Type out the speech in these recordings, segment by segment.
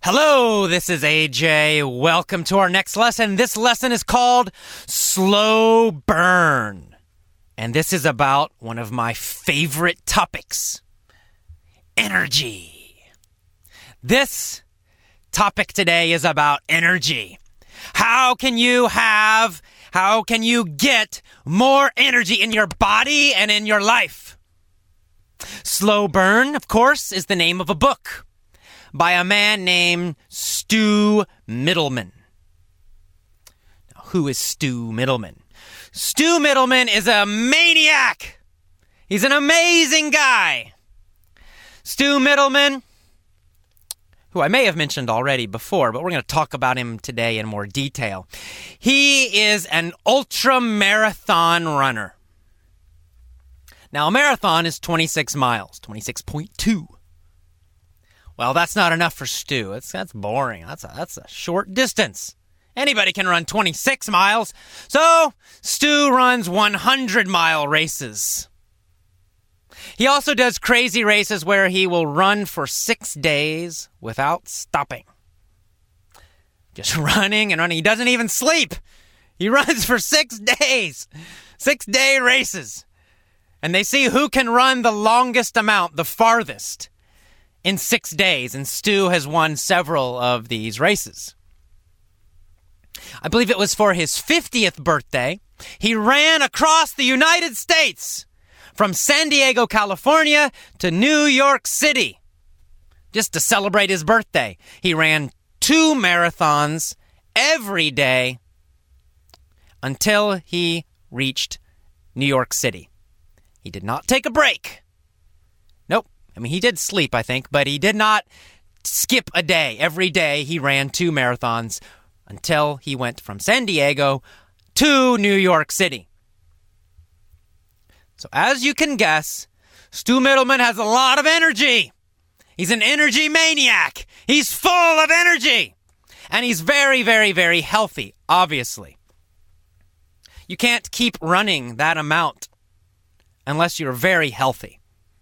Hello, this is AJ. Welcome to our next lesson. This lesson is called Slow Burn. And this is about one of my favorite topics, energy. This topic today is about energy. How can you get more energy in your body and in your life? Slow Burn, of course, is the name of a book by a man named Stu Middleman. Now, who is Stu Middleman? Stu Middleman is a maniac. He's an amazing guy. Stu Middleman, who I may have mentioned already before, but we're going to talk about him today in more detail. He is an ultra-marathon runner. Now, a marathon is 26 miles, 26.2. Well, that's not enough for Stu. That's boring. That's a short distance. Anybody can run 26 miles. So, Stu runs 100-mile races. He also does crazy races where he will run for 6 days without stopping. Just running and running. He doesn't even sleep. He runs for 6 days. 6-day races. And they see who can run the longest amount, the farthest, in 6 days. And Stu has won several of these races. I believe it was for his 50th birthday. He ran across the United States from San Diego, California to New York City just to celebrate his birthday. He ran 2 marathons every day until he reached New York City. He did not take a break. Nope. I mean, he did sleep, I think, but he did not skip a day. Every day he ran 2 marathons until he went from San Diego to New York City. So as you can guess, Stu Middleman has a lot of energy. He's an energy maniac. He's full of energy. And he's very, very, very healthy, obviously. You can't keep running that amount unless you're very healthy.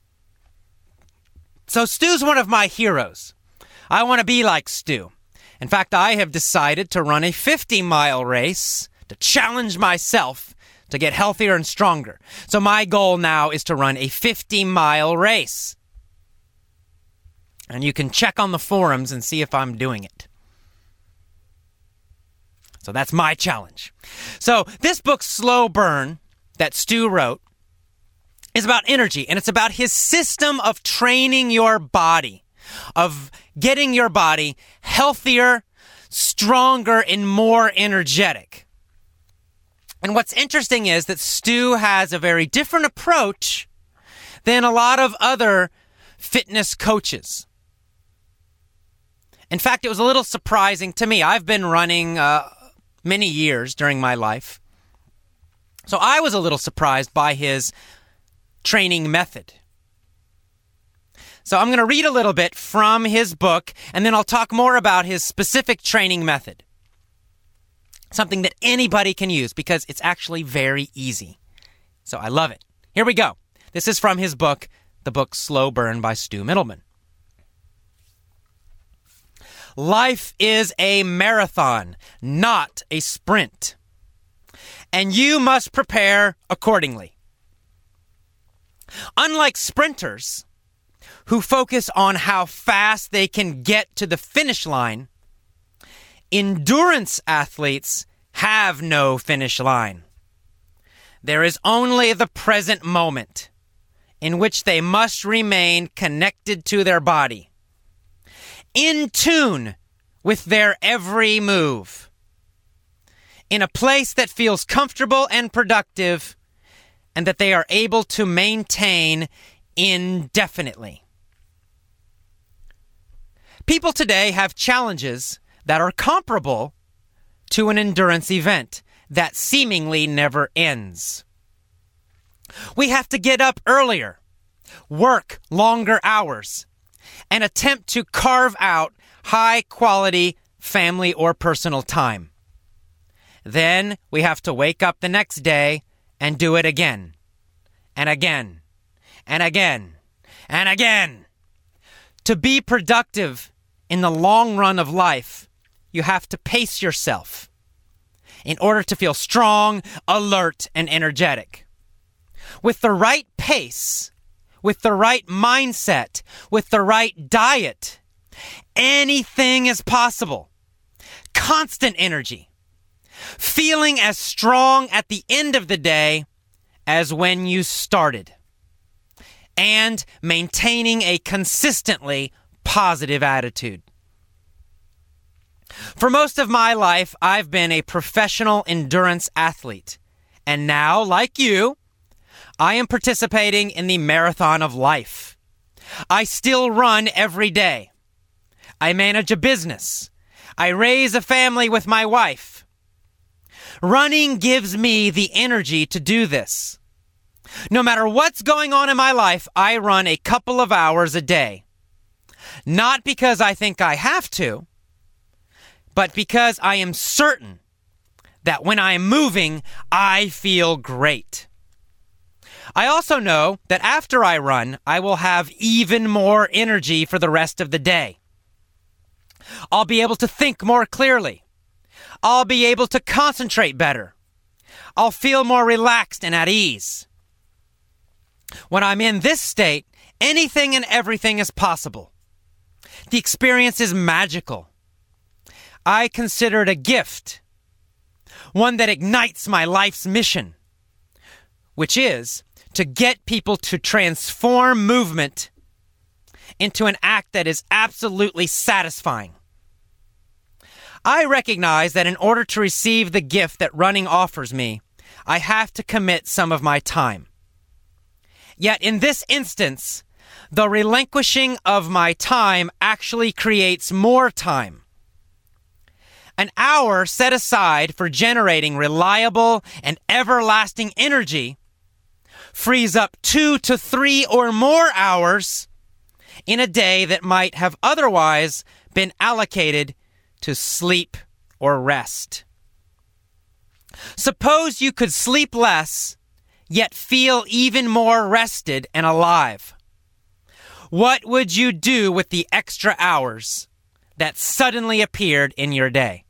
So Stu's one of my heroes. I want to be like Stu. In fact, I have decided to run a 50-mile race to challenge myself to get healthier and stronger. So my goal now is to run a 50-mile race. And you can check on the forums and see if I'm doing it. So that's my challenge. So this book, Slow Burn, that Stu wrote, is about energy, and it's about his system of training your body, of getting your body healthier, stronger, and more energetic. And what's interesting is that Stu has a very different approach than a lot of other fitness coaches. In fact, it was a little surprising to me. I've been running many years during my life, so I was a little surprised by his training method. So I'm going to read a little bit from his book, and then I'll talk more about his specific training method. Something that anybody can use because it's actually very easy. So I love it. Here we go. This is from his book, the book Slow Burn by Stu Middleman. Life is a marathon, not a sprint. And you must prepare accordingly. Unlike sprinters, who focus on how fast they can get to the finish line, endurance athletes have no finish line. There is only the present moment in which they must remain connected to their body, in tune with their every move, in a place that feels comfortable and productive, and that they are able to maintain indefinitely. People today have challenges that are comparable to an endurance event that seemingly never ends. We have to get up earlier, work longer hours, and attempt to carve out high-quality family or personal time. Then we have to wake up the next day and do it again, and again, and again, and again. To be productive in the long run of life, you have to pace yourself in order to feel strong, alert, and energetic. With the right pace, with the right mindset, with the right diet, anything is possible. Constant energy. Feeling as strong at the end of the day as when you started. And maintaining a consistently positive attitude. For most of my life, I've been a professional endurance athlete. And now, like you, I am participating in the marathon of life. I still run every day. I manage a business. I raise a family with my wife. Running gives me the energy to do this. No matter what's going on in my life, I run a couple of hours a day. Not because I think I have to, but because I am certain that when I am moving, I feel great. I also know that after I run, I will have even more energy for the rest of the day. I'll be able to think more clearly. I'll be able to concentrate better. I'll feel more relaxed and at ease. When I'm in this state, anything and everything is possible. The experience is magical. I consider it a gift, one that ignites my life's mission, which is to get people to transform movement into an act that is absolutely satisfying. I recognize that in order to receive the gift that running offers me, I have to commit some of my time. Yet in this instance, the relinquishing of my time actually creates more time. An hour set aside for generating reliable and everlasting energy frees up 2 to 3 or more hours in a day that might have otherwise been allocated to sleep or rest. Suppose you could sleep less, yet feel even more rested and alive. What would you do with the extra hours that suddenly appeared in your day?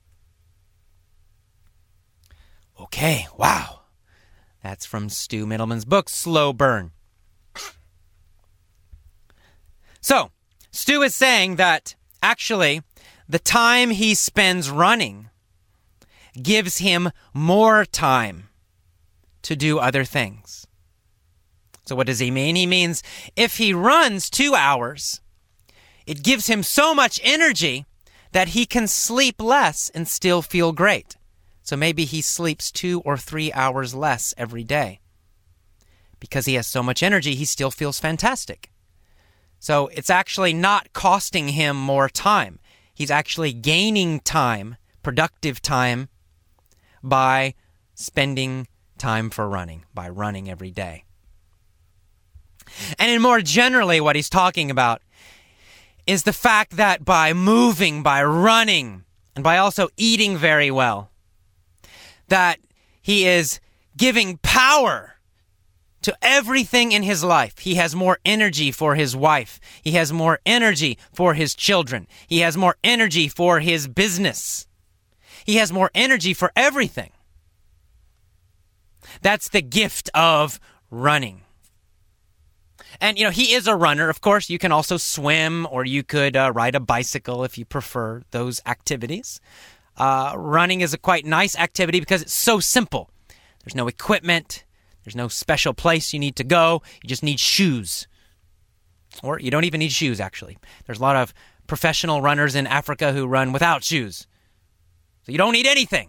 Okay, wow. That's from Stu Middleman's book, Slow Burn. So, Stu is saying that actually the time he spends running gives him more time to do other things. So what does he mean? He means if he runs 2 hours, it gives him so much energy that he can sleep less and still feel great. So maybe he sleeps 2 or 3 hours less every day. Because he has so much energy, he still feels fantastic. So it's actually not costing him more time. He's actually gaining time, productive time, by spending time for running, by running every day. And in more generally, what he's talking about is the fact that by moving, by running, and by also eating very well, that he is giving power to everything in his life. He has more energy for his wife. He has more energy for his children. He has more energy for his business. He has more energy for everything. That's the gift of running. And, he is a runner. Of course, you can also swim, or you could ride a bicycle if you prefer those activities. Running is a quite nice activity because it's so simple. There's no equipment. There's no special place you need to go. You just need shoes. Or you don't even need shoes, actually. There's a lot of professional runners in Africa who run without shoes. So you don't need anything.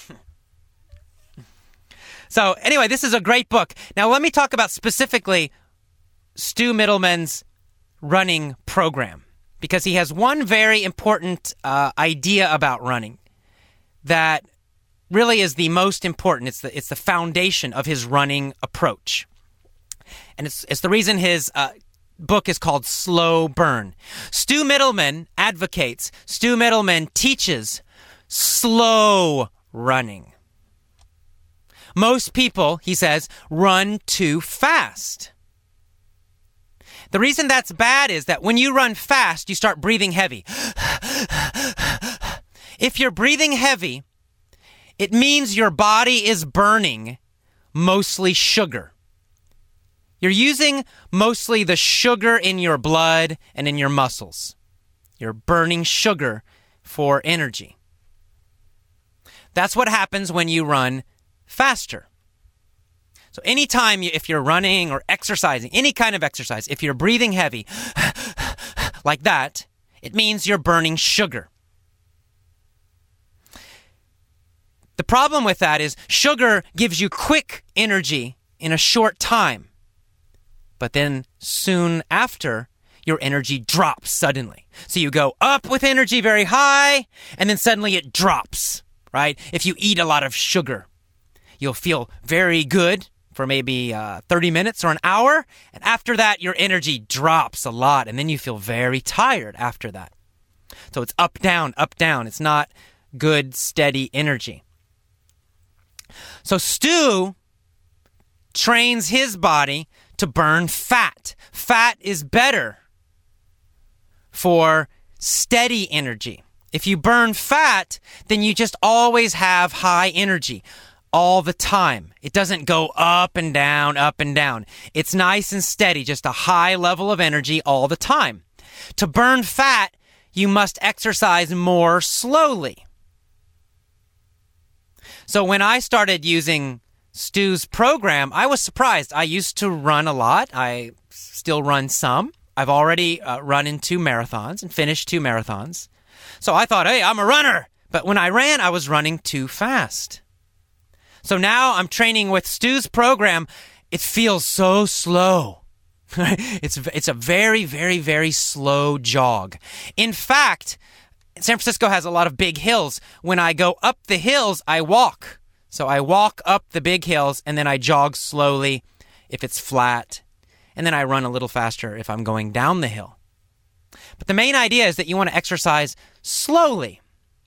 So anyway, this is a great book. Now let me talk about specifically Stu Middleman's running program, because he has one very important idea about running that really is the most important. It's the foundation of his running approach. And it's the reason his book is called Slow Burn. Stu Middleman teaches slow running. Most people, he says, run too fast. The reason that's bad is that when you run fast, you start breathing heavy. If you're breathing heavy, it means your body is burning mostly sugar. You're using mostly the sugar in your blood and in your muscles. You're burning sugar for energy. That's what happens when you run faster. So anytime if you're running or exercising, any kind of exercise, if you're breathing heavy like that, it means you're burning sugar. The problem with that is sugar gives you quick energy in a short time. But then soon after, your energy drops suddenly. So you go up with energy very high, and then suddenly it drops, right? If you eat a lot of sugar, you'll feel very good for maybe 30 minutes or an hour. And after that, your energy drops a lot, and then you feel very tired after that. So it's up, down, up, down. It's not good, steady energy. So Stu trains his body to burn fat. Fat is better for steady energy. If you burn fat, then you just always have high energy all the time. It doesn't go up and down, up and down. It's nice and steady, just a high level of energy all the time. To burn fat, you must exercise more slowly. So when I started using Stu's program, I was surprised. I used to run a lot. I still run some. I've already run in 2 marathons and finished 2 marathons. So I thought, hey, I'm a runner. But when I ran, I was running too fast. So now I'm training with Stu's program. It feels so slow. It's a very, very, very slow jog. In fact, San Francisco has a lot of big hills. When I go up the hills, I walk. So I walk up the big hills, and then I jog slowly if it's flat. And then I run a little faster if I'm going down the hill. But the main idea is that you want to exercise slowly.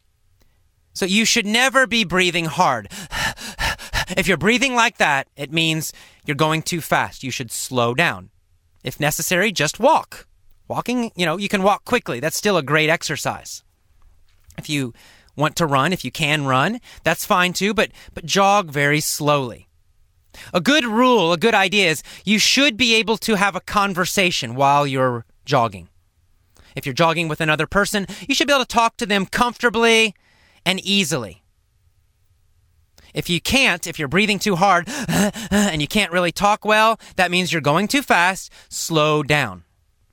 So you should never be breathing hard. If you're breathing like that, it means you're going too fast. You should slow down. If necessary, just walk. Walking, you can walk quickly. That's still a great exercise. If you want to run, if you can run, that's fine too, but jog very slowly. A good rule, a good idea is you should be able to have a conversation while you're jogging. If you're jogging with another person, you should be able to talk to them comfortably and easily. If you can't, if you're breathing too hard and you can't really talk well, that means you're going too fast. Slow down.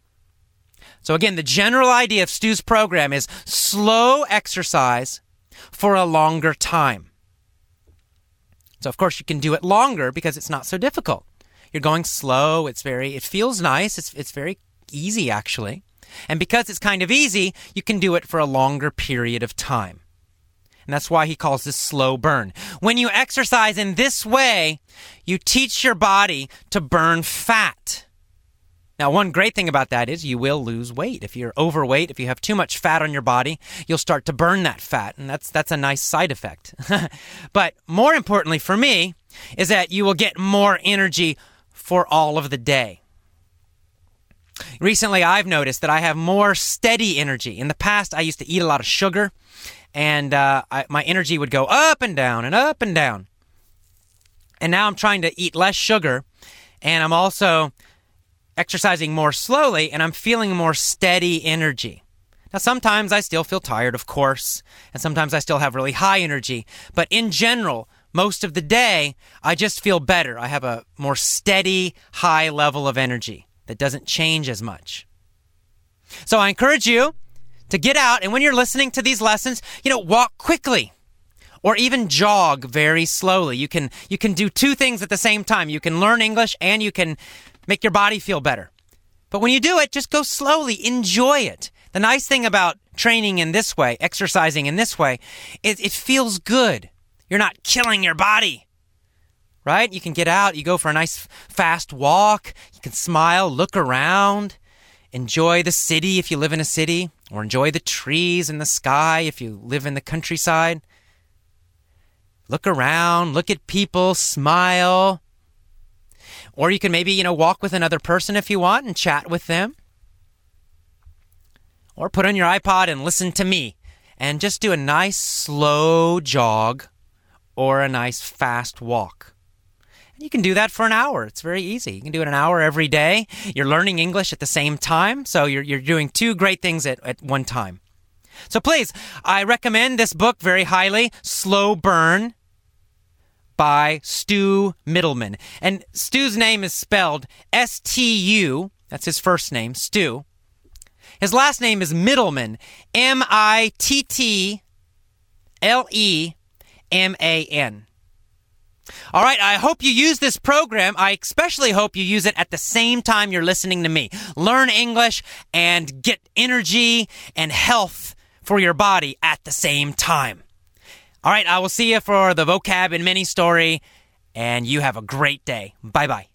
So again, the general idea of Stu's program is slow exercise for a longer time. So of course you can do it longer because it's not so difficult. You're going slow. It feels nice. It's very easy actually. And because it's kind of easy, you can do it for a longer period of time. And that's why he calls this slow burn. When you exercise in this way, you teach your body to burn fat. Now, one great thing about that is you will lose weight. If you're overweight, if you have too much fat on your body, you'll start to burn that fat, and that's a nice side effect. But more importantly for me is that you will get more energy for all of the day. Recently, I've noticed that I have more steady energy. In the past, I used to eat a lot of sugar, and my energy would go up and down and up and down. And now I'm trying to eat less sugar, and I'm also exercising more slowly, and I'm feeling more steady energy. Now, sometimes I still feel tired, of course, and sometimes I still have really high energy. But in general, most of the day, I just feel better. I have a more steady, high level of energy that doesn't change as much. So I encourage you to get out, and when you're listening to these lessons, walk quickly or even jog very slowly. You can do 2 things at the same time. You can learn English and you can make your body feel better. But when you do it, just go slowly. Enjoy it. The nice thing about training in this way, exercising in this way, is it feels good. You're not killing your body, right? You can get out. You go for a nice fast walk. You can smile, look around, enjoy the city if you live in a city, or enjoy the trees and the sky if you live in the countryside. Look around, look at people, smile. Or you can maybe, walk with another person if you want and chat with them. Or put on your iPod and listen to me and just do a nice slow jog or a nice fast walk. And you can do that for an hour. It's very easy. You can do it an hour every day. You're learning English at the same time, so you're doing two great things at one time. So please, I recommend this book very highly, Slow Burn by Stu Middleman. And Stu's name is spelled S-T-U, that's his first name, Stu. His last name is Middleman, M-I-T-T-L-E-M-A-N. All right, I hope you use this program. I especially hope you use it at the same time you're listening to me. Learn English and get energy and health for your body at the same time. All right, I will see you for the vocab and mini story, and you have a great day. Bye-bye.